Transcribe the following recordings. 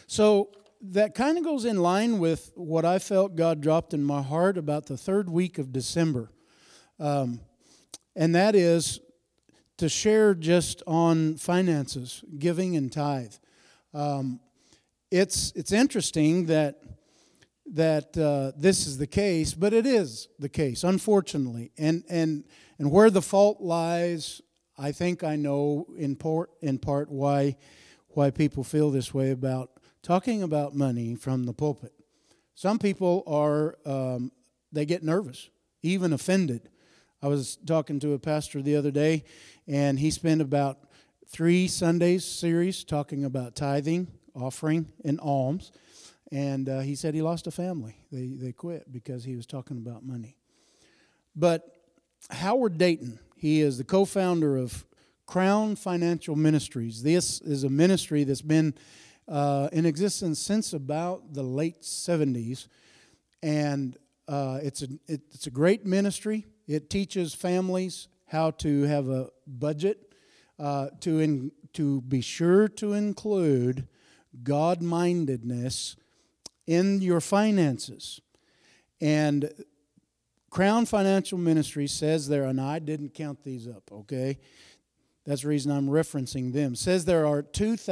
So that kind of goes in line with what I felt God dropped in my heart about the third week of December. And that is to share just on finances, giving and tithe. It's interesting that this is the case, but it is the case, unfortunately. And where the fault lies, I think I know in part why people feel this way about talking about money from the pulpit. Some people they get nervous, even offended. I was talking to a pastor the other day, and he spent about 3 Sundays series talking about tithing, offering, and alms. And he said he lost a family. They quit because he was talking about money. But Howard Dayton, he is the co-founder of Crown Financial Ministries. This is a ministry that's been in existence since about the late 70s. And it's a great ministry. It teaches families how to have a budget, to be sure to include God-mindedness in your finances. And Crown Financial Ministry says there, and I didn't count these up, okay? That's the reason I'm referencing them. Says there are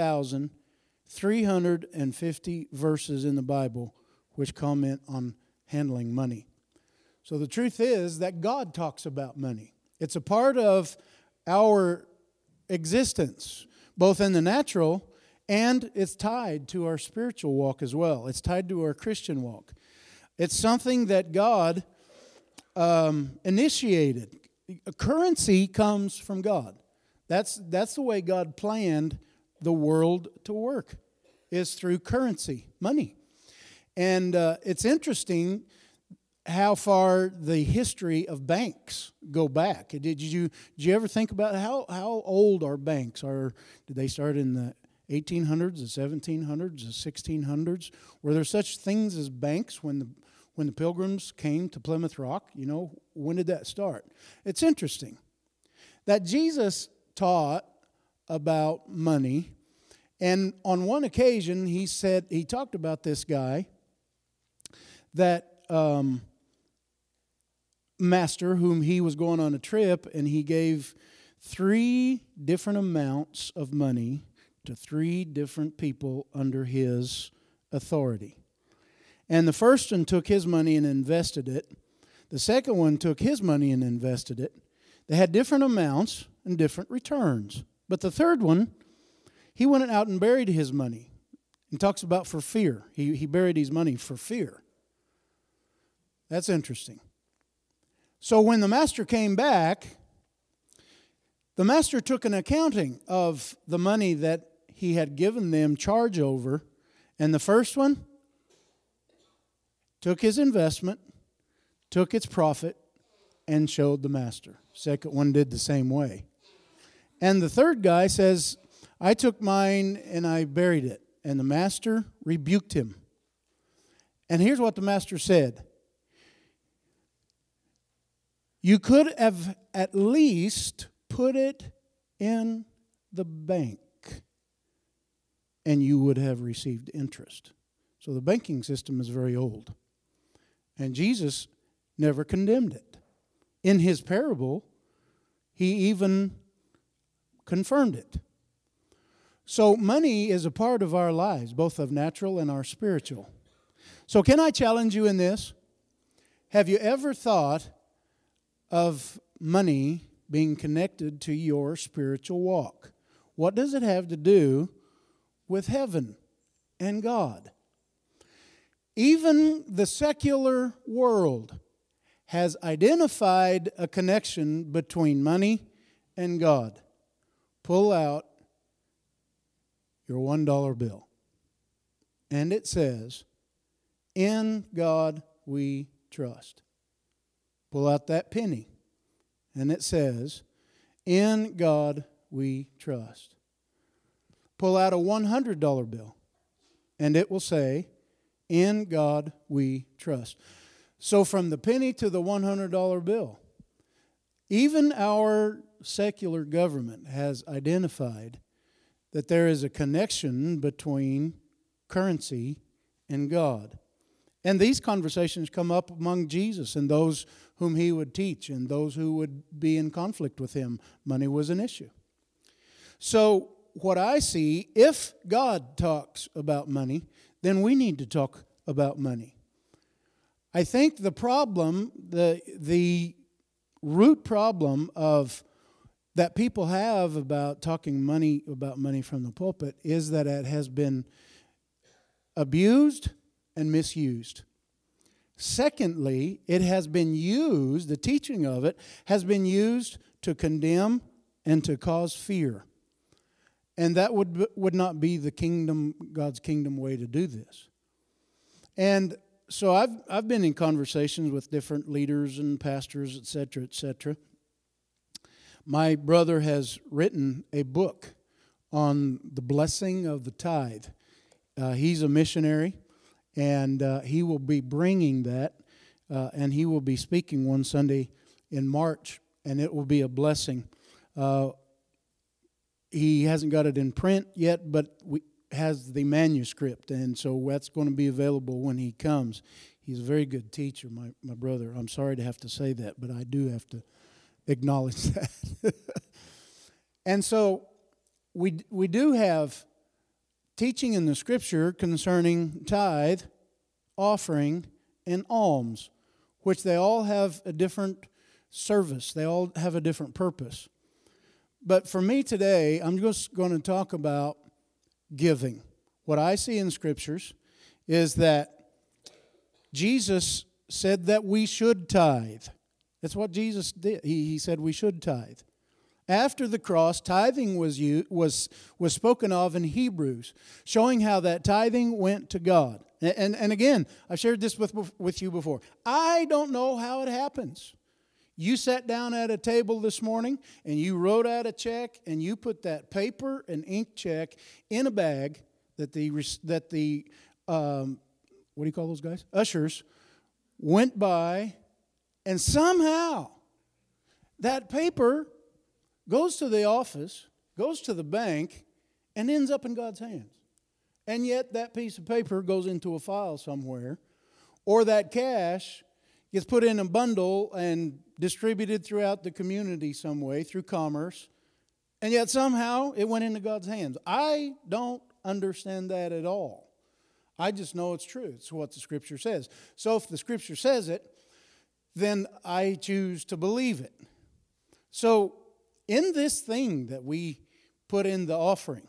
2,350 verses in the Bible which comment on handling money. So the truth is that God talks about money. It's a part of our existence, both in the natural and it's tied to our spiritual walk as well. It's tied to our Christian walk. It's something that God initiated. Currency comes from God. That's the way God planned the world to work, is through currency, money. And it's interesting how far the history of banks go back. Did you ever think about how old our banks are? Did they start in the 1800s, the 1700s, the 1600s? Were there such things as banks when the Pilgrims came to Plymouth Rock? When did that start? It's interesting that Jesus taught about money, and on one occasion he talked about this guy that master whom he was going on a trip, and he gave 3 different amounts of money to 3 different people under his authority. And the first one took his money and invested it. The second one took his money and invested it. They had different amounts and different returns. But the third one, he went out and buried his money. And talks about for fear. He buried his money for fear. That's interesting. So when the master came back, the master took an accounting of the money that he had given them charge over. And the first one took his investment, took its profit, and showed the master. Second one did the same way. And the third guy says, I took mine and I buried it. And the master rebuked him. And here's what the master said. You could have at least put it in the bank, and you would have received interest. So the banking system is very old. And Jesus never condemned it. In his parable, he even confirmed it. So money is a part of our lives, both of natural and our spiritual. So can I challenge you in this? Have you ever thought of money being connected to your spiritual walk? What does it have to do with heaven and God? Even the secular world has identified a connection between money and God. Pull out your $1 bill. And it says, in God we trust. Pull out that penny. And it says, in God we trust. Pull out a $100 bill. And it will say, in God we trust. So from the penny to the $100 bill, even our secular government has identified that there is a connection between currency in God. And these conversations come up among Jesus and those whom he would teach and those who would be in conflict with him. Money was an issue. So what I see, if God talks about money, then we need to talk about money. I think the problem, the root problem of that people have about talking about money from the pulpit is that it has been abused and misused. Secondly, it has been used, the teaching of it has been used to condemn and to cause fear. And that would not be the kingdom, God's kingdom way to do this. And so I've been in conversations with different leaders and pastors, etc., etc. My brother has written a book on the blessing of the tithe. He's a missionary, and he will be bringing that, and he will be speaking one Sunday in March, and it will be a blessing. He hasn't got it in print yet, but has the manuscript, and so that's going to be available when he comes. He's a very good teacher, my brother. I'm sorry to have to say that, but I do have to acknowledge that. And so we do have teaching in the Scripture concerning tithe, offering, and alms, which they all have a different service. They all have a different purpose. But for me today, I'm just going to talk about giving. What I see in the Scriptures is that Jesus said that we should tithe. That's what Jesus did. He said we should tithe. After the cross, tithing was spoken of in Hebrews, showing how that tithing went to God. And again, I've shared this with you before. I don't know how it happens. You sat down at a table this morning and you wrote out a check and you put that paper and ink check in a bag that the what do you call those guys? Ushers went by, and somehow that paper goes to the office, goes to the bank, and ends up in God's hands. And yet that piece of paper goes into a file somewhere, or that cash gets put in a bundle and distributed throughout the community some way through commerce, and yet somehow it went into God's hands. I don't understand that at all. I just know it's true. It's what the Scripture says. So if the Scripture says it, then I choose to believe it. So in this thing that we put in the offering,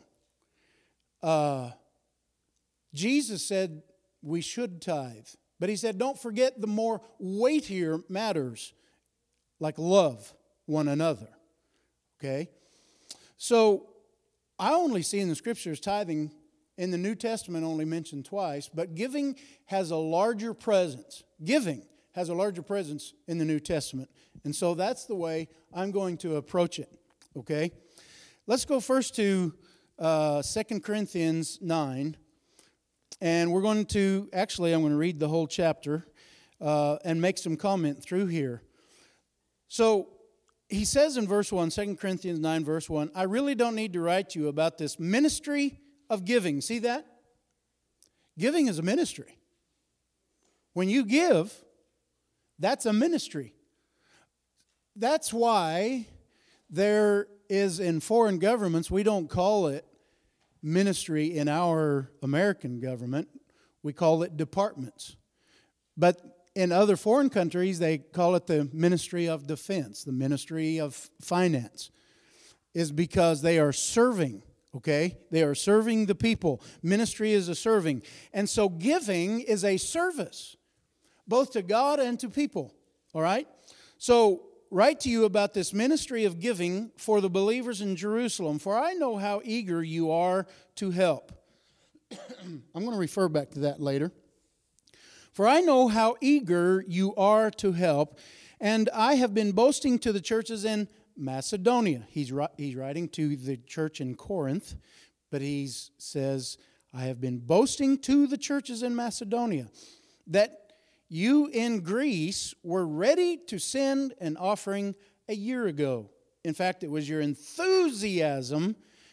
Jesus said we should tithe. But he said, don't forget the more weightier matters, like love one another. Okay? So I only see in the Scriptures tithing in the New Testament only mentioned twice, but giving has a larger presence. Giving has a larger presence in the New Testament. And so that's the way I'm going to approach it. Okay? Let's go first to 2 Corinthians 9. And we're going to, I'm going to read the whole chapter and make some comment through here. So he says in verse 1, 2 Corinthians 9, verse 1, I really don't need to write to you about this ministry of giving. See that? Giving is a ministry. When you give, that's a ministry. That's why there is in foreign governments, we don't call it ministry in our American government. We call it departments. But in other foreign countries, they call it the Ministry of Defense, the Ministry of Finance, is because they are serving, okay? They are serving the people. Ministry is a serving. And so giving is a service, both to God and to people, all right? So write to you about this ministry of giving for the believers in Jerusalem, for I know how eager you are to help. I'm going to refer back to that later. For I know how eager you are to help, and I have been boasting to the churches in Macedonia. He's writing to the church in Corinth, but he says, I have been boasting to the churches in Macedonia that you in Greece were ready to send an offering a year ago. In fact, it was your enthusiasm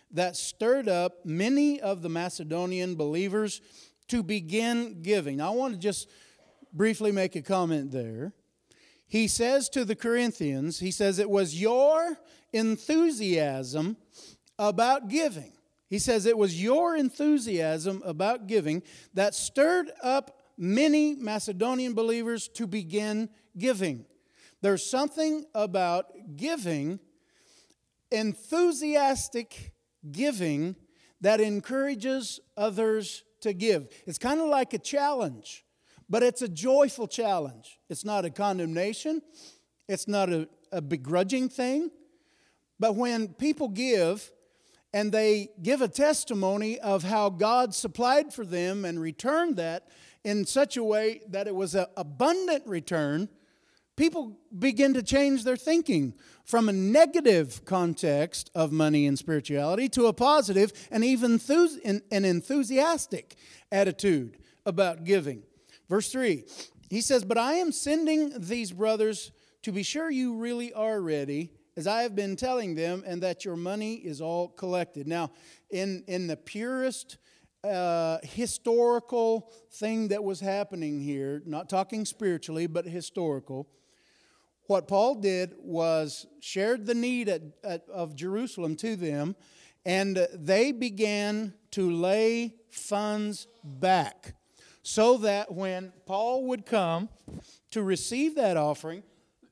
that stirred up many of the Macedonian believers to begin giving. Now, I want to just briefly make a comment there. He says to the Corinthians, he says, it was your enthusiasm about giving. He says it was your enthusiasm about giving that stirred up many Macedonian believers to begin giving. There's something about giving, enthusiastic giving, that encourages others to give. It's kind of like a challenge, but it's a joyful challenge. It's not a condemnation. It's not a begrudging thing. But when people give, and they give a testimony of how God supplied for them and returned that in such a way that it was an abundant return, people begin to change their thinking from a negative context of money and spirituality to a positive and even an enthusiastic attitude about giving. Verse 3, he says, but I am sending these brothers to be sure you really are ready, as I have been telling them, and that your money is all collected. Now, in the purest historical thing that was happening here, not talking spiritually, but historical, what Paul did was shared the need of Jerusalem to them, and they began to lay funds back so that when Paul would come to receive that offering,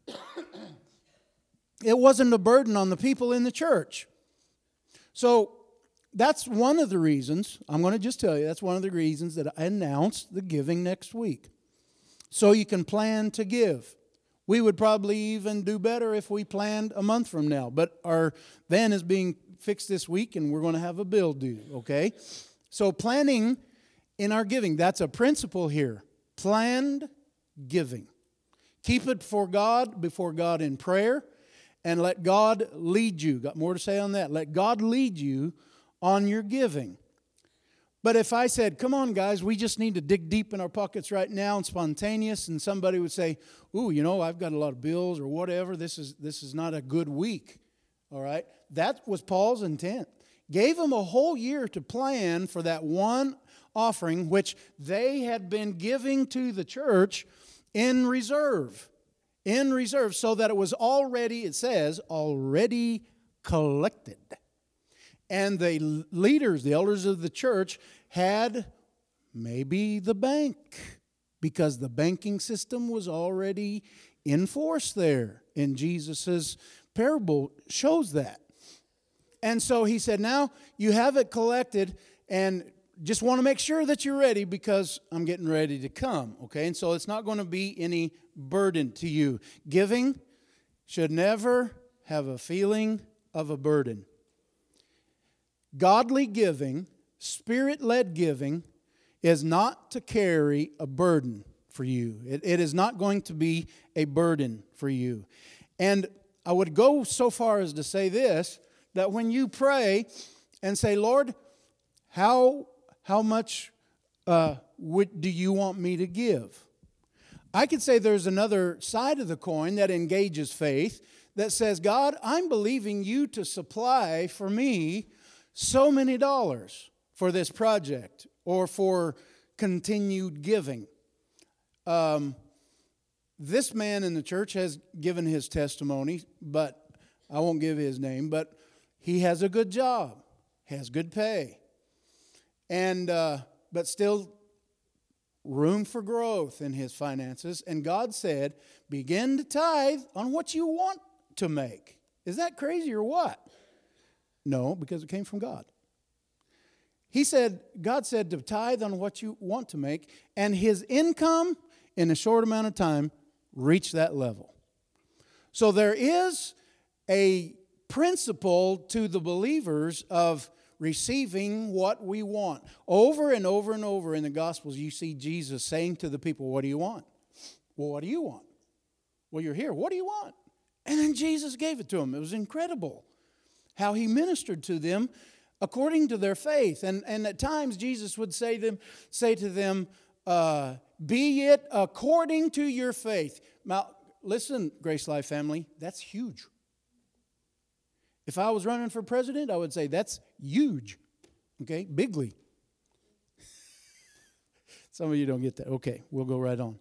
it wasn't a burden on the people in the church. So that's one of the reasons, I'm going to just tell you, that's one of the reasons that I announced the giving next week. So you can plan to give. We would probably even do better if we planned a month from now. But our van is being fixed this week and we're going to have a bill due, okay? So planning in our giving, that's a principle here. Planned giving. Keep it before God in prayer, and let God lead you. Got more to say on that. Let God lead you on your giving. But if I said, come on guys, we just need to dig deep in our pockets right now and spontaneous, and somebody would say, ooh, I've got a lot of bills or whatever, this is not a good week. All right? That was Paul's intent. Gave them a whole year to plan for that one offering which they had been giving to the church in reserve, so that it was already, it says, already collected. And the leaders, the elders of the church, had maybe the bank, because the banking system was already in force there. And Jesus' parable shows that. And so he said, now you have it collected, and just want to make sure that you're ready, because I'm getting ready to come, okay? And so it's not going to be any burden to you. Giving should never have a feeling of a burden. Godly giving, Spirit-led giving, is not to carry a burden for you. It is not going to be a burden for you. And I would go so far as to say this, that when you pray and say, Lord, how much do you want me to give? I could say there's another side of the coin that engages faith that says, God, I'm believing you to supply for me so many dollars for this project or for continued giving. This man in the church has given his testimony, but I won't give his name, but he has a good job, has good pay, and but still room for growth in his finances. And God said, begin to tithe on what you want to make. Is that crazy or what? No, because it came from God. God said to tithe on what you want to make, and his income in a short amount of time reached that level. So there is a principle to the believers of receiving what we want. Over and over and over in the Gospels, you see Jesus saying to the people, what do you want? Well, what do you want? Well, you're here. What do you want? And then Jesus gave it to them. It was incredible how he ministered to them according to their faith. And at times, Jesus would say to them, be it according to your faith. Now, listen, Grace Life family, that's huge. If I was running for president, I would say that's huge. Okay, bigly. Some of you don't get that. Okay, we'll go right on.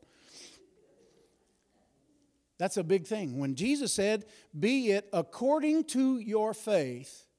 That's a big thing. When Jesus said, be it according to your faith,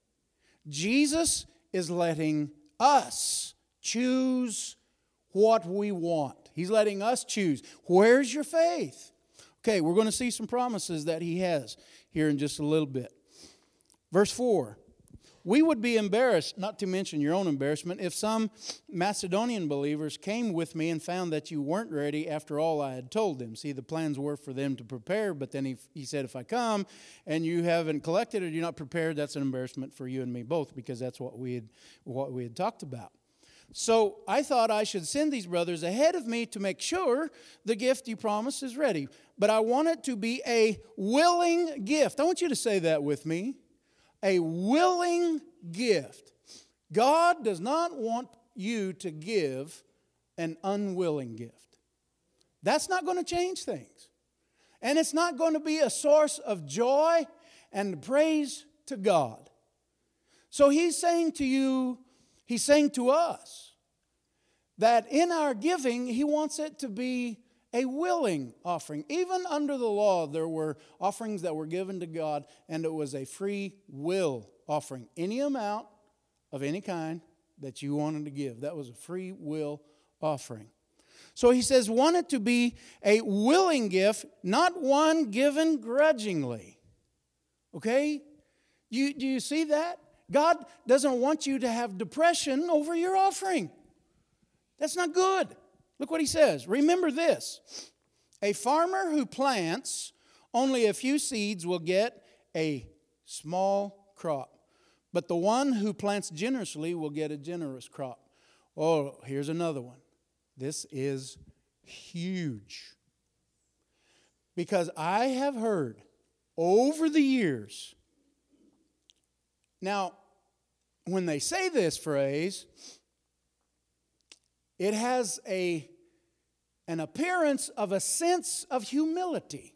Jesus is letting us choose what we want. He's letting us choose. Where's your faith? Okay, we're going to see some promises that he has here in just a little bit. Verse 4. We would be embarrassed, not to mention your own embarrassment, if some Macedonian believers came with me and found that you weren't ready after all I had told them. See, the plans were for them to prepare, but then he said, if I come and you haven't collected or you're not prepared, that's an embarrassment for you and me both, because that's what we had talked about. So I thought I should send these brothers ahead of me to make sure the gift you promised is ready. But I want it to be a willing gift. I want you to say that with me. A willing gift. God does not want you to give an unwilling gift. That's not going to change things. And it's not going to be a source of joy and praise to God. So he's saying to you, he's saying to us, that in our giving, he wants it to be a willing offering. Even under the law, there were offerings that were given to God, and it was a free will offering. Any amount of any kind that you wanted to give. That was a free will offering. So he says, want it to be a willing gift, not one given grudgingly. Okay? Do you see that? God doesn't want you to have depression over your offering. That's not good. Look what he says. Remember this. A farmer who plants only a few seeds will get a small crop. But the one who plants generously will get a generous crop. Oh, here's another one. This is huge. Because I have heard over the years. Now, when they say this phrase, it has an appearance of a sense of humility.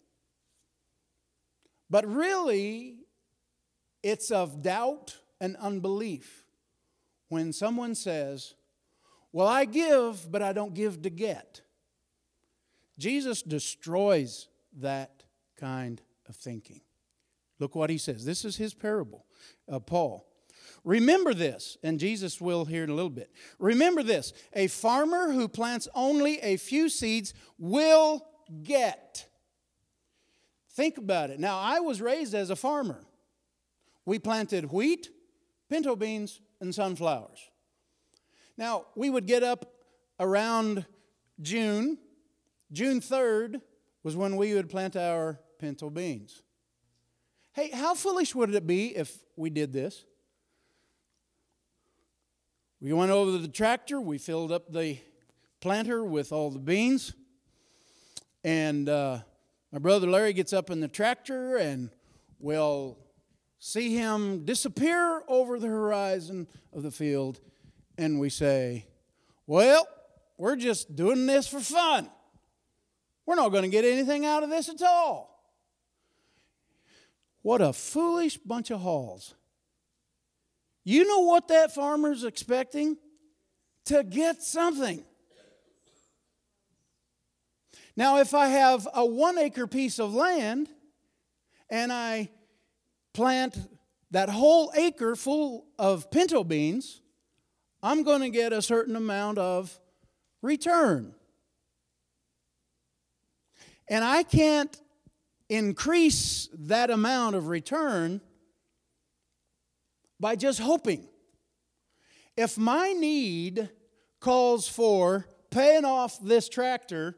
But really, it's of doubt and unbelief. When someone says, well, I give, but I don't give to get. Jesus destroys that kind of thinking. Look what he says. This is his parable of Paul. Remember this, and Jesus will here in a little bit. Remember this, a farmer who plants only a few seeds will get. Think about it. Now, I was raised as a farmer. We planted wheat, pinto beans, and sunflowers. Now, we would get up around June. June 3rd was when we would plant our pinto beans. Hey, how foolish would it be if we did this? We went over to the tractor, we filled up the planter with all the beans, and my brother Larry gets up in the tractor, and we'll see him disappear over the horizon of the field, and we say, well, we're just doing this for fun. We're not going to get anything out of this at all. What a foolish bunch of hauls. You know what that farmer's expecting? To get something. Now, if I have a 1 acre piece of land and I plant that whole acre full of pinto beans, I'm going to get a certain amount of return. And I can't increase that amount of return by just hoping. If my need calls for paying off this tractor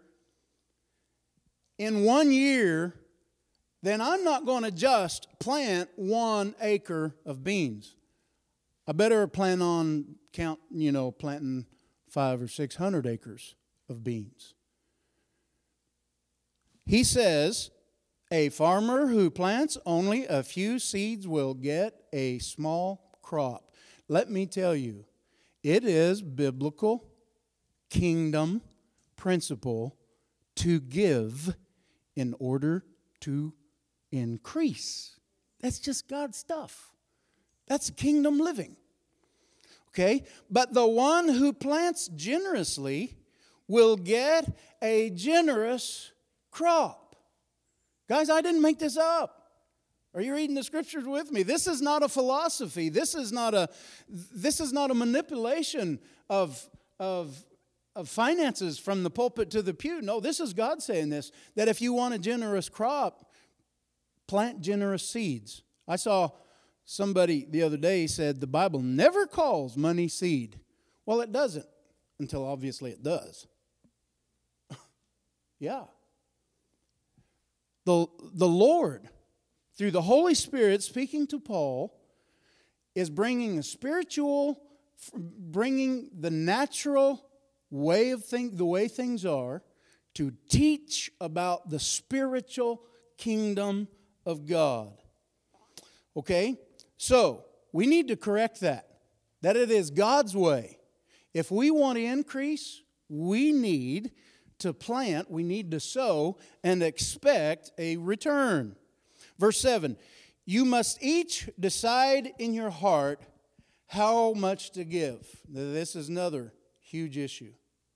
in 1 year, then I'm not going to just plant 1 acre of beans. I better plan on planting 500 or 600 acres of beans. He says, a farmer who plants only a few seeds will get a small crop. Let me tell you, it is biblical kingdom principle to give in order to increase. That's just God's stuff. That's kingdom living. Okay? But the one who plants generously will get a generous crop. Guys, I didn't make this up. Are you reading the scriptures with me? This is not a philosophy. This is not a manipulation of finances from the pulpit to the pew. No, this is God saying this, that if you want a generous crop, plant generous seeds. I saw somebody the other day said the Bible never calls money seed. Well, it doesn't, until obviously it does. Yeah. The Lord, through the Holy Spirit speaking to Paul, is bringing the natural way of the way things are, to teach about the spiritual kingdom of God. Okay? So, we need to correct that it is God's way. If we want to increase, we need to plant, we need to sow, and expect a return. Verse 7, you must each decide in your heart how much to give. This is another huge issue.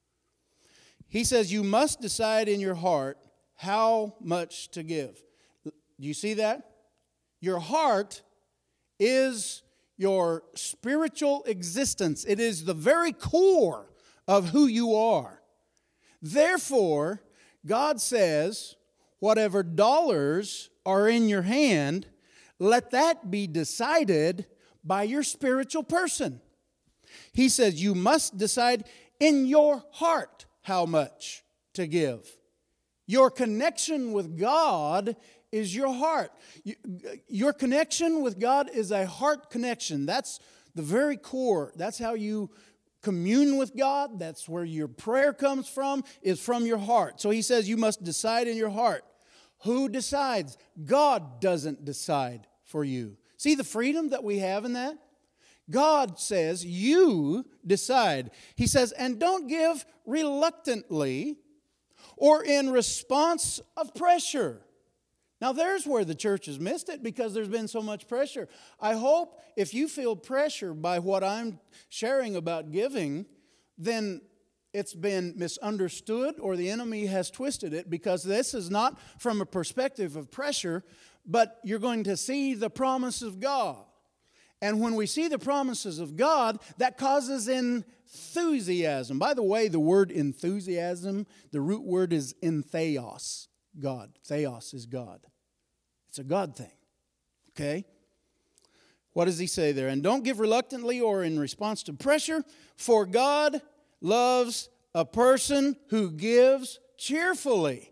He says you must decide in your heart how much to give. Do you see that? Your heart is your spiritual existence. It is the very core of who you are. Therefore, God says, whatever dollars are in your hand, let that be decided by your spiritual person. He says you must decide in your heart how much to give. Your connection with God is your heart. Your connection with God is a heart connection. That's the very core. That's how you commune with God. That's where your prayer comes from, is from your heart. So he says you must decide in your heart. Who decides? God doesn't decide for you. See the freedom that we have in that? God says you decide. He says, and don't give reluctantly or in response of pressure. Now there's where the church has missed it, because there's been so much pressure. I hope if you feel pressure by what I'm sharing about giving, then it's been misunderstood or the enemy has twisted it, because this is not from a perspective of pressure, but you're going to see the promise of God. And when we see the promises of God, that causes enthusiasm. By the way, the word enthusiasm, the root word is entheos, God. Theos is God. It's a God thing. Okay? What does he say there? And don't give reluctantly or in response to pressure, for God loves a person who gives cheerfully.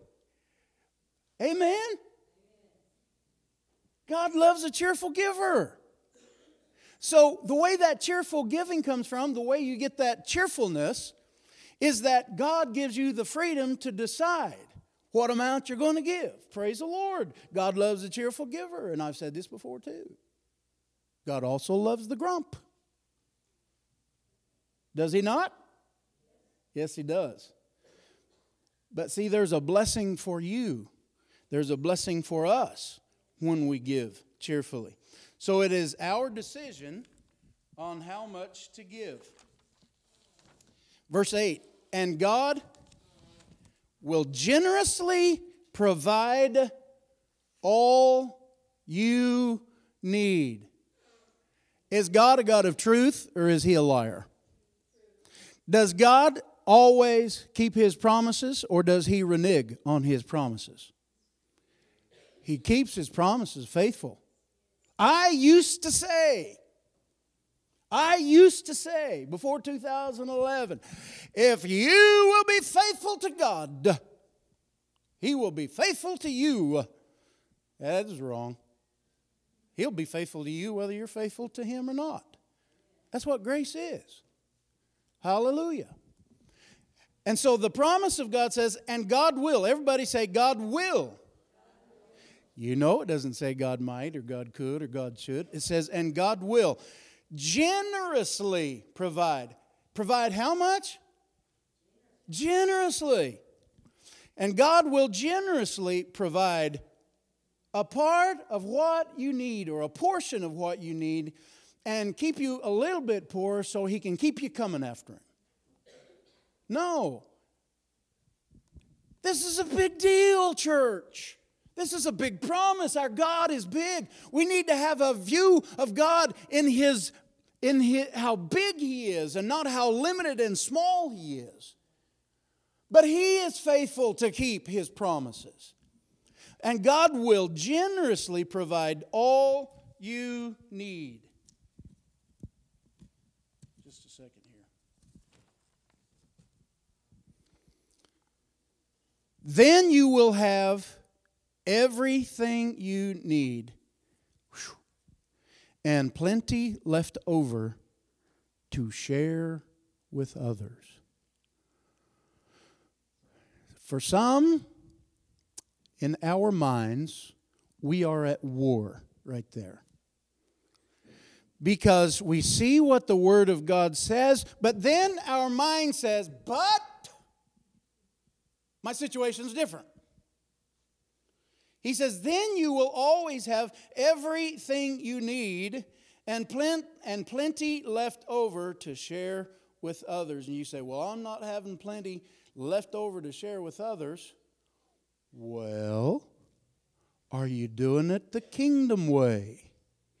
Amen? God loves a cheerful giver. So the way that cheerful giving comes from, the way you get that cheerfulness, is that God gives you the freedom to decide what amount you're going to give. Praise the Lord. God loves a cheerful giver. And I've said this before too. God also loves the grump. Does he not? Yes, he does. But see, there's a blessing for you. There's a blessing for us when we give cheerfully. So it is our decision on how much to give. Verse 8, and God will generously provide all you need. Is God a God of truth, or is he a liar? Does God always keep his promises, or does he renege on his promises? He keeps his promises faithful. I used to say before 2011, if you will be faithful to God, he will be faithful to you. That is wrong. He'll be faithful to you whether you're faithful to him or not. That's what grace is. Hallelujah. And so the promise of God says, and God will. Everybody say, God will. You know, it doesn't say God might or God could or God should. It says, and God will generously provide. Provide how much? Generously. And God will generously provide a part of what you need, or a portion of what you need, and keep you a little bit poor so he can keep you coming after him. No. This is a big deal, church. This is a big promise. Our God is big. We need to have a view of God in his how big he is and not how limited and small he is. But he is faithful to keep his promises. And God will generously provide all you need. Just a second here. Then you will have everything you need, and plenty left over to share with others. For some, in our minds, we are at war right there. Because we see what the Word of God says, but then our mind says, but my situation's different. He says, then you will always have everything you need and plenty left over to share with others. And you say, well, I'm not having plenty left over to share with others. Well, are you doing it the kingdom way?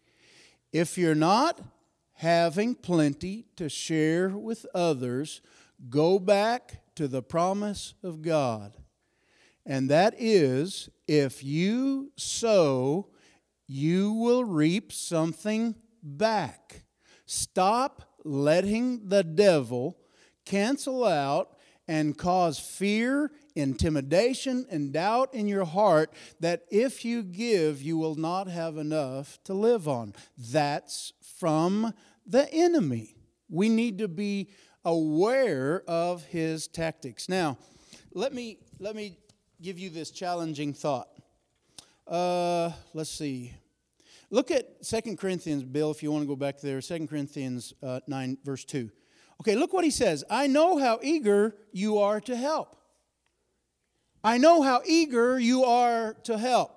If you're not having plenty to share with others, go back to the promise of God. And that is, if you sow, you will reap something back. Stop letting the devil cancel out and cause fear, intimidation, and doubt in your heart that if you give, you will not have enough to live on. That's from the enemy. We need to be aware of his tactics. Now, let me give you this challenging thought. Let's see. Look at 2 Corinthians, Bill, if you want to go back there. 2 Corinthians 9, verse 2. Okay, look what he says. I know how eager you are to help. I know how eager you are to help.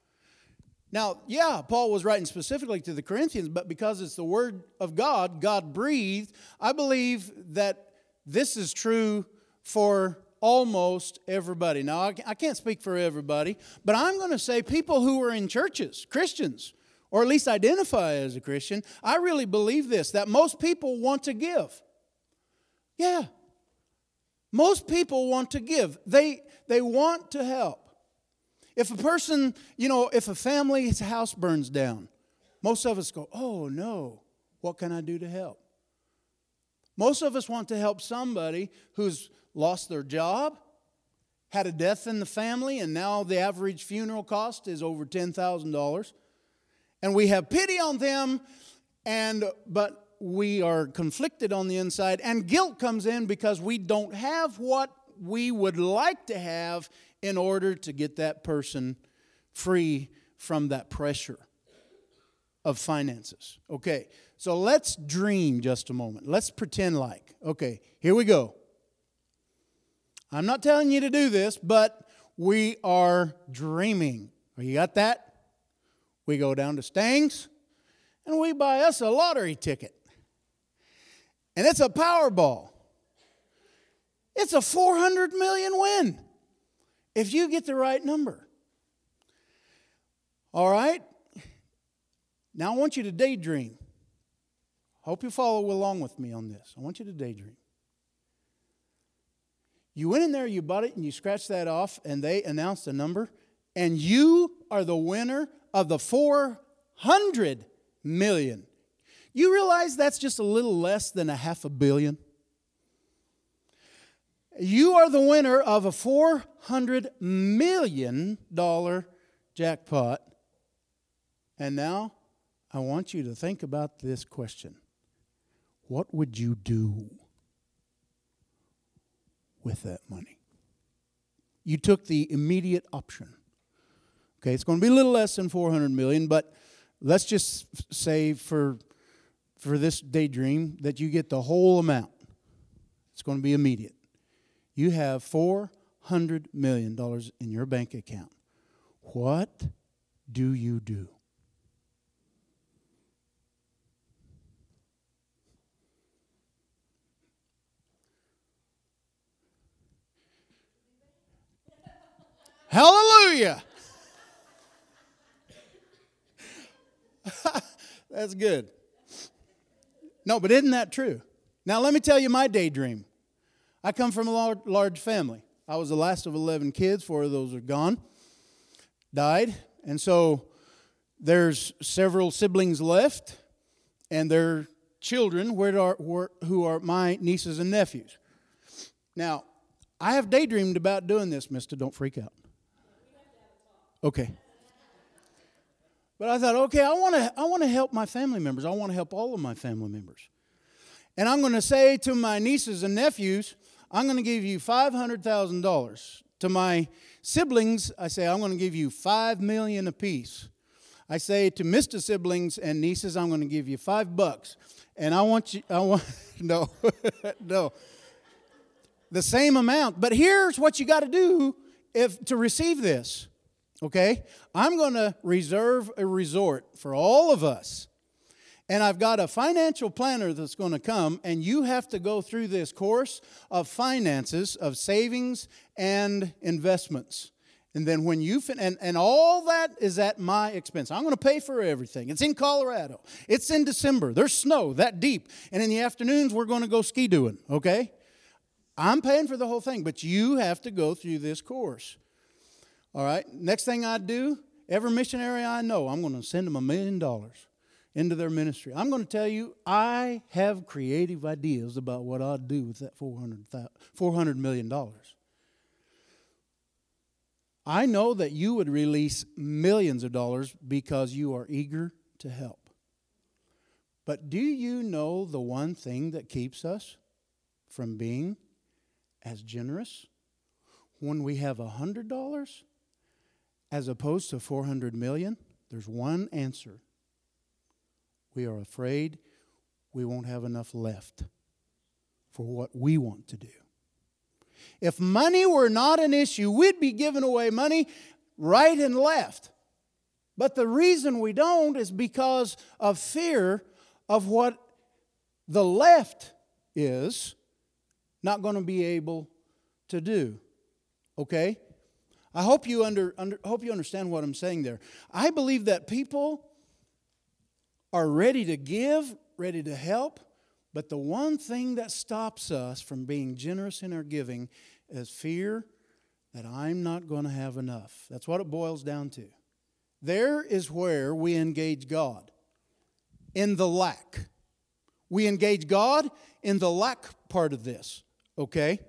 Now, yeah, Paul was writing specifically to the Corinthians, but because it's the Word of God, God breathed, I believe that this is true for almost everybody. Now, I can't speak for everybody, but I'm going to say people who are in churches, Christians, or at least identify as a Christian, I really believe this, that most people want to give. Yeah. Most people want to give. They want to help. If a person, if a family's house burns down, most of us go, oh no, what can I do to help? Most of us want to help somebody who's lost their job, had a death in the family, and now the average funeral cost is over $10,000. And we have pity on them, but we are conflicted on the inside, and guilt comes in because we don't have what we would like to have in order to get that person free from that pressure of finances. Okay, so let's dream just a moment. Let's pretend like. Okay, here we go. I'm not telling you to do this, but we are dreaming. You got that? We go down to Stang's and we buy us a lottery ticket. And it's a Powerball. It's a 400 million win if you get the right number. All right? Now I want you to daydream. Hope you follow along with me on this. I want you to daydream. You went in there, you bought it, and you scratched that off, and they announced a number, and you are the winner of the 400 million. You realize that's just a little less than $500 million? You are the winner of a $400 million jackpot. And now I want you to think about this question. What would you do with that money? You took the immediate option. Okay, it's going to be a little less than 400 million, but let's just say for this daydream that you get the whole amount. It's going to be immediate. You have $400 million in your bank account. What do you do? Hallelujah. That's good. No, but isn't that true? Now, let me tell you my daydream. I come from a large family. I was the last of 11 kids. 4 of those are gone, died. And so there's several siblings left, and their children who are my nieces and nephews. Now, I have daydreamed about doing this, mister. Don't freak out. Okay. But I thought, okay, I want to help my family members. I want to help all of my family members. And I'm going to say to my nieces and nephews, I'm going to give you $500,000. To my siblings, I say, I'm going to give you $5 million apiece. I say to Mr. Siblings and nieces, I'm going to give you $5. And no, no. The same amount. But here's what you got to do to receive this. Okay? I'm going to reserve a resort for all of us. And I've got a financial planner that's going to come, and you have to go through this course of finances, of savings and investments. And then when you and all that is at my expense. I'm going to pay for everything. It's in Colorado. It's in December. There's snow that deep. And in the afternoons, we're going to go ski doing, okay? I'm paying for the whole thing, but you have to go through this course. All right? Next thing I do, every missionary I know, I'm going to send them $1 million into their ministry. I'm going to tell you, I have creative ideas about what I'd do with that $400 million. I know that you would release millions of dollars because you are eager to help. But do you know the one thing that keeps us from being as generous when we have $100 as opposed to $400 million? There's one answer. We are afraid we won't have enough left for what we want to do. If money were not an issue, we'd be giving away money right and left. But the reason we don't is because of fear of what the left is not going to be able to do. Okay? I hope you hope you understand what I'm saying there. I believe that people are ready to give, ready to help, but the one thing that stops us from being generous in our giving is fear that I'm not going to have enough. That's what it boils down to. There is where we engage God, in the lack. We engage God in the lack part of this, okay?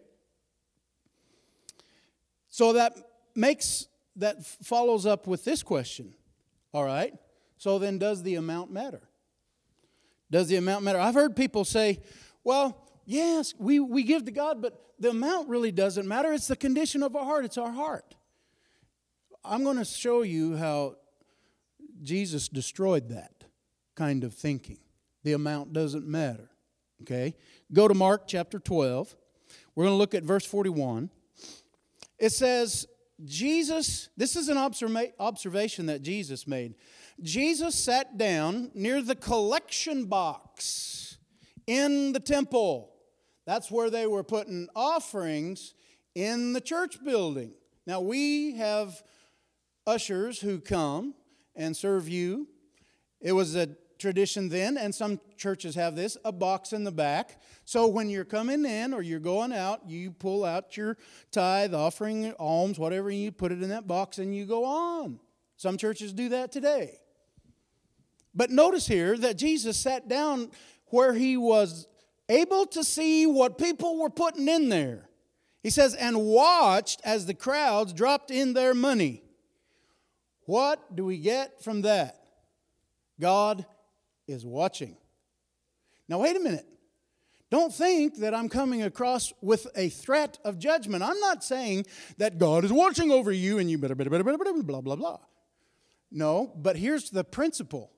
So that follows up with this question, all right? So then, does the amount matter? Does the amount matter? I've heard people say, well, yes, we give to God, but the amount really doesn't matter. It's the condition of our heart. It's our heart. I'm going to show you how Jesus destroyed that kind of thinking. The amount doesn't matter. Okay? Go to Mark chapter 12. We're going to look at verse 41. It says, this is an observation that Jesus made. Jesus sat down near the collection box in the temple. That's where they were putting offerings in the church building. Now, we have ushers who come and serve you. It was a tradition then, and some churches have this, a box in the back. So when you're coming in or you're going out, you pull out your tithe, offering, alms, whatever, and you put it in that box and you go on. Some churches do that today. But notice here that Jesus sat down where he was able to see what people were putting in there. He says, and watched as the crowds dropped in their money. What do we get from that? God is watching. Now, wait a minute. Don't think that I'm coming across with a threat of judgment. I'm not saying that God is watching over you and you better, blah, blah, blah. No, but here's the principle.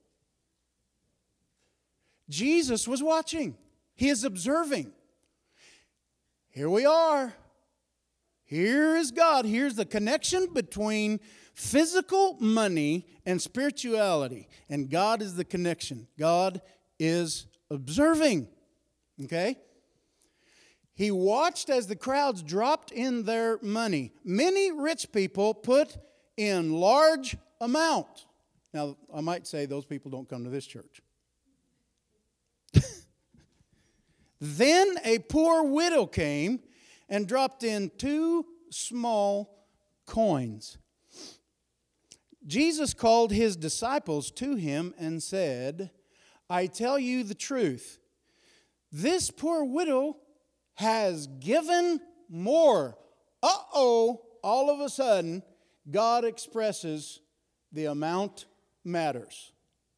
Jesus was watching. He is observing. Here we are. Here is God. Here's the connection between physical money and spirituality. And God is the connection. God is observing. Okay? He watched as the crowds dropped in their money. Many rich people put in large amounts. Now, I might say those people don't come to this church. Then a poor widow came and dropped in 2 small coins. Jesus called his disciples to him and said, I tell you the truth. This poor widow has given more. All of a sudden, God expresses the amount matters.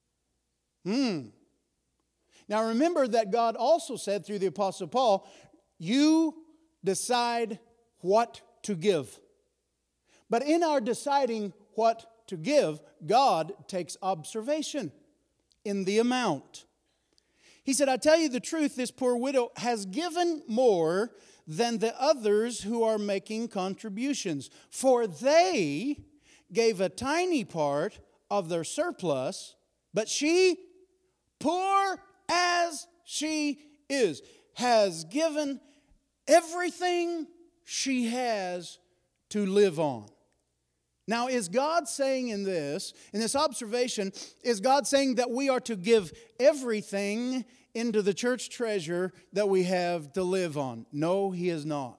Now remember that God also said through the Apostle Paul, you decide what to give. But in our deciding what to give, God takes observation in the amount. He said, I tell you the truth, this poor widow has given more than the others who are making contributions. For they gave a tiny part of their surplus, but she, poor as she is, has given everything she has to live on. Now, is God saying in this observation, is God saying that we are to give everything into the church treasure that we have to live on? No, He is not.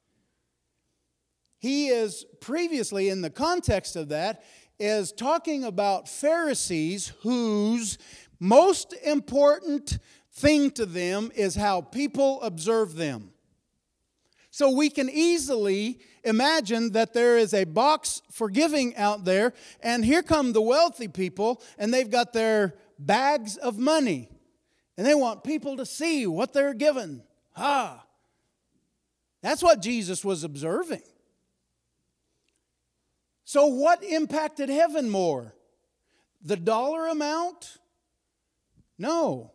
He is previously, in the context of that, is talking about Pharisees whose most important thing to them is how people observe them. So we can easily imagine that there is a box for giving out there, and here come the wealthy people, and they've got their bags of money, and they want people to see what they're given. That's what Jesus was observing. So what impacted heaven more? The dollar amount? No.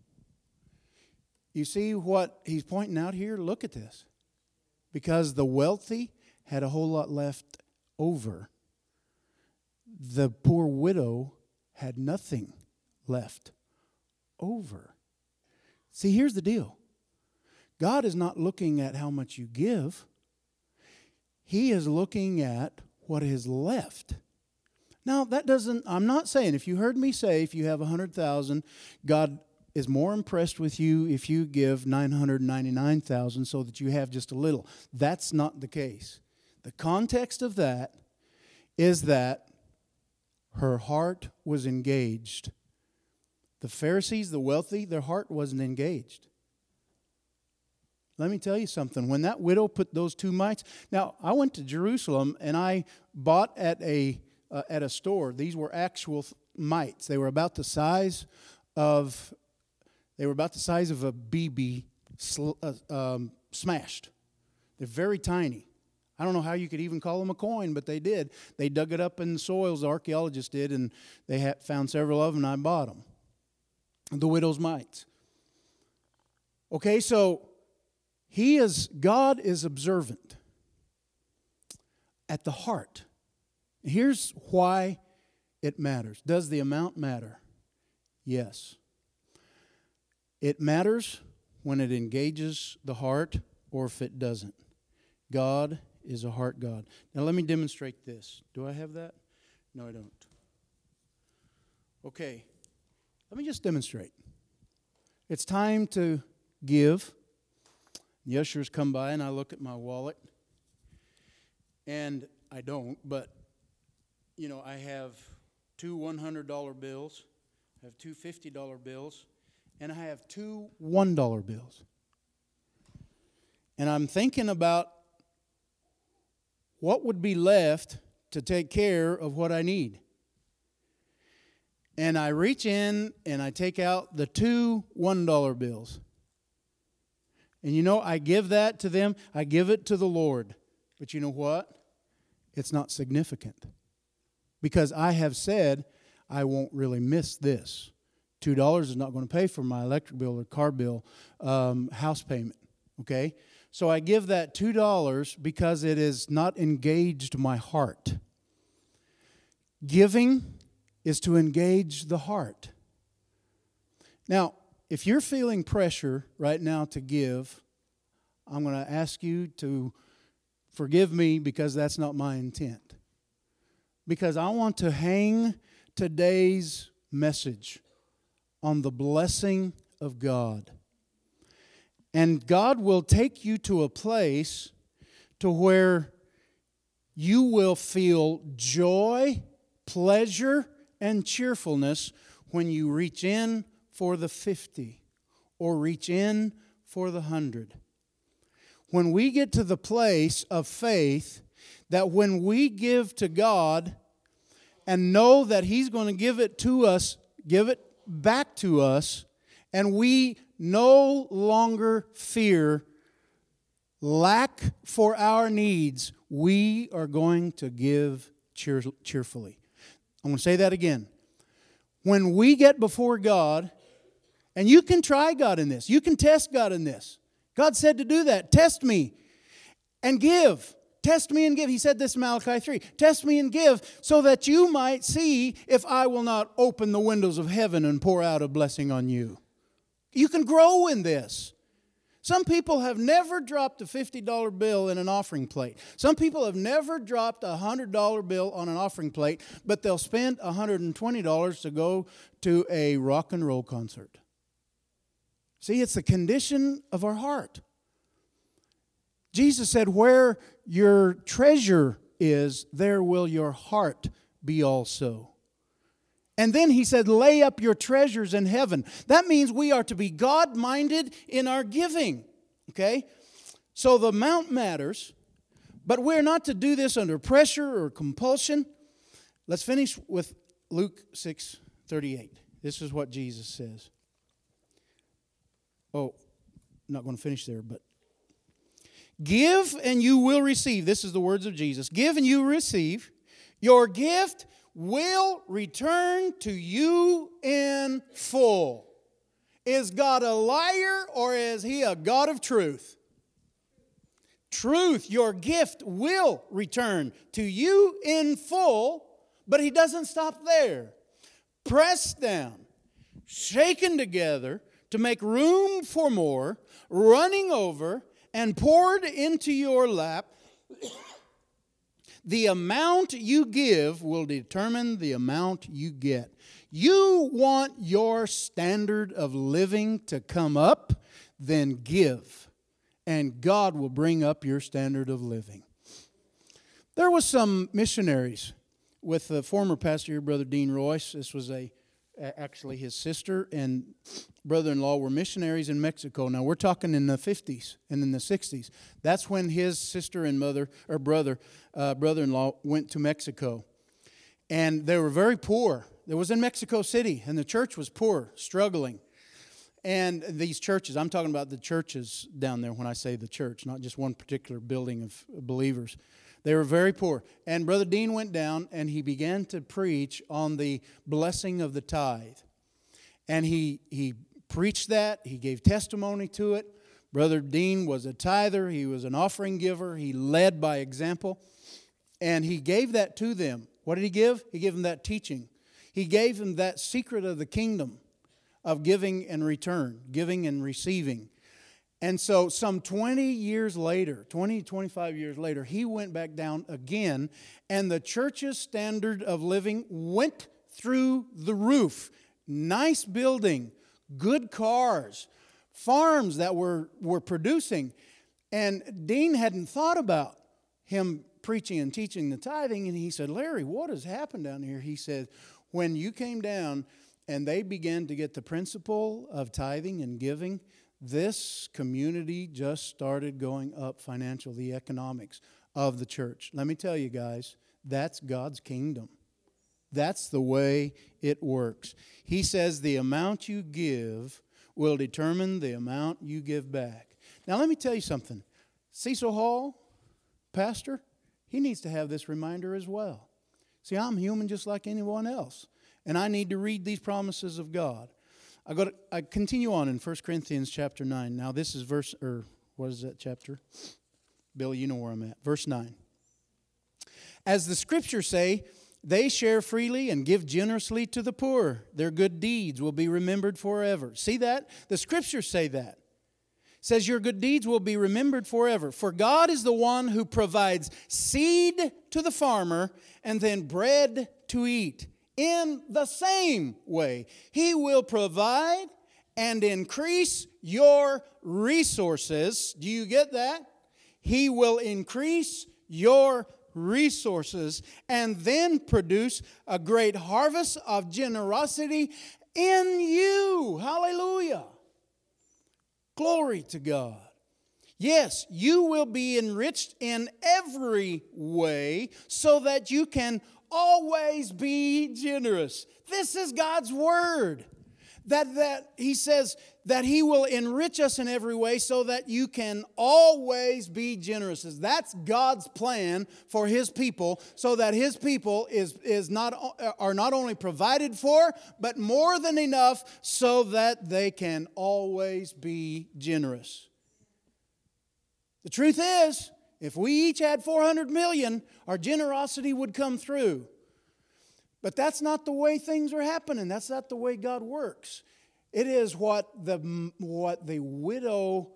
You see what he's pointing out here? Look at this. Because the wealthy had a whole lot left over. The poor widow had nothing left over. See, here's the deal. God is not looking at how much you give. He is looking at what is left. Now, I'm not saying, if you heard me say, if you have 100,000, God is more impressed with you if you give 999,000 so that you have just a little. That's not the case. The context of that is that her heart was engaged. The Pharisees, the wealthy, their heart wasn't engaged. Let me tell you something. When that widow put those 2 mites, now I went to Jerusalem and I bought at a store. These were actual mites. They were about the size of a BB smashed. They're very tiny. I don't know how you could even call them a coin, but they did. They dug it up in the soils, the archaeologists did, and they found several of them, and I bought them. The widow's mites. Okay, so God is observant at the heart. Here's why it matters. Does the amount matter? Yes. It matters when it engages the heart or if it doesn't. God is a heart God. Now let me demonstrate this. Do I have that? No, I don't. Okay. Let me just demonstrate. It's time to give. The ushers come by and I look at my wallet. And I don't, but, I have 2 $100 bills. I have 2 $50 bills. And I have 2 $1 bills. And I'm thinking about what would be left to take care of what I need. And I reach in and I take out the 2 $1 bills. And I give that to them. I give it to the Lord. But you know what? It's not significant. Because I have said I won't really miss this. $2 is not going to pay for my electric bill or car bill, house payment. Okay? So I give that $2 because it has not engaged my heart. Giving is to engage the heart. Now, if you're feeling pressure right now to give, I'm going to ask you to forgive me because that's not my intent. Because I want to hang today's message on the blessing of God. And God will take you to a place to where you will feel joy, pleasure, and cheerfulness when you reach in for the 50 or reach in for the 100. When we get to the place of faith that when we give to God and know that He's going to give it to us, give it back to us, and we no longer fear lack for our needs, we are going to give cheerfully. I'm going to say that again. When we get before God, and you can try God in this, you can test God in this. God said to do that. Test me and give. Test me and give. He said this in Malachi 3. Test me and give so that you might see if I will not open the windows of heaven and pour out a blessing on you. You can grow in this. Some people have never dropped a $50 bill in an offering plate. Some people have never dropped a $100 bill on an offering plate, but they'll spend $120 to go to a rock and roll concert. See, it's the condition of our heart. Jesus said, where your treasure is, there will your heart be also. And then He said, lay up your treasures in heaven. That means we are to be God-minded in our giving. Okay? So the amount matters, but we're not to do this under pressure or compulsion. Let's finish with Luke 6:38. This is what Jesus says. Oh, I'm not going to finish there, but give and you will receive. This is the words of Jesus. Give and you receive. Your gift will return to you in full. Is God a liar or is He a God of truth? Truth, your gift will return to you in full, but He doesn't stop there. Pressed down, shaken together, to make room for more, running over, and poured into your lap. The amount you give will determine the amount you get. You want your standard of living to come up, then give, and God will bring up your standard of living. There was some missionaries with the former pastor here, Brother Dean Royce. This was actually his sister and brother-in-law were missionaries in Mexico. Now we're talking in the 50s and in the 60s. That's when his sister and brother-in-law went to Mexico. And they were very poor. It was in Mexico City, and the church was poor, struggling. And these churches, I'm talking about the churches down there when I say the church, not just one particular building of believers. They were very poor. And Brother Dean went down and he began to preach on the blessing of the tithe. And he preached that. He gave testimony to it. Brother Dean was a tither. He was an offering giver. He led by example. And he gave that to them. What did he give? He gave them that teaching. He gave them that secret of the kingdom of giving and return, giving and receiving. And so some 25 years later, he went back down again, and the church's standard of living went through the roof. Nice building, good cars, farms that were producing. And Dean hadn't thought about him preaching and teaching the tithing, and he said, Larry, what has happened down here? He said, when you came down and they began to get the principle of tithing and giving, this community just started going up financially, the economics of the church. Let me tell you guys, that's God's kingdom. That's the way it works. He says the amount you give will determine the amount you give back. Now let me tell you something. Cecil Hall, pastor, he needs to have this reminder as well. See, I'm human just like anyone else, and I need to read these promises of God. I continue on in 1 Corinthians chapter 9. Now this is what is that chapter? Bill, you know where I'm at. Verse 9. As the scriptures say, they share freely and give generously to the poor. Their good deeds will be remembered forever. See that? The scriptures say that. says your good deeds will be remembered forever. For God is the one who provides seed to the farmer and then bread to eat. In the same way, He will provide and increase your resources. Do you get that? He will increase your resources and then produce a great harvest of generosity in you. Hallelujah. Glory to God. Yes, you will be enriched in every way so that you can always be generous. This is God's word. That He says that He will enrich us in every way so that you can always be generous. That's God's plan for His people, so that His people are not only provided for, but more than enough so that they can always be generous. The truth is, if we each had 400 million, our generosity would come through. But that's not the way things are happening. That's not the way God works. It is what the widow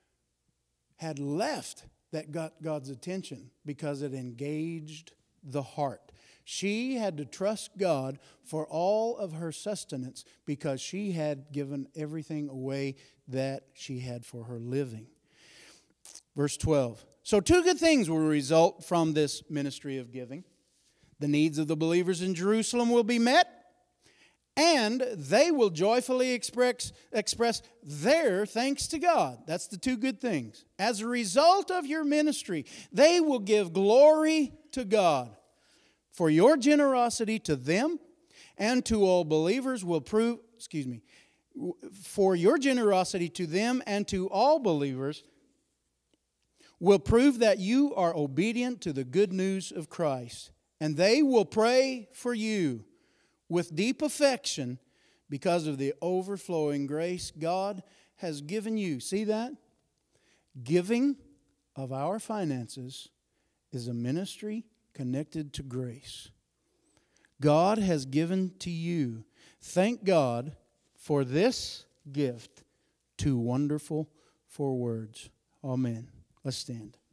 had left that got God's attention, because it engaged the heart. She had to trust God for all of her sustenance because she had given everything away that she had for her living. Verse 12. So 2 good things will result from this ministry of giving. The needs of the believers in Jerusalem will be met, and they will joyfully express their thanks to God. That's the 2 good things. As a result of your ministry, they will give glory to God. For your generosity to them and to all believers will prove, for your generosity to them and to all believers will prove that you are obedient to the good news of Christ. And they will pray for you with deep affection because of the overflowing grace God has given you. See that? Giving of our finances is a ministry connected to grace. God has given to you. Thank God for this gift, too wonderful for words. Amen. Let's stand.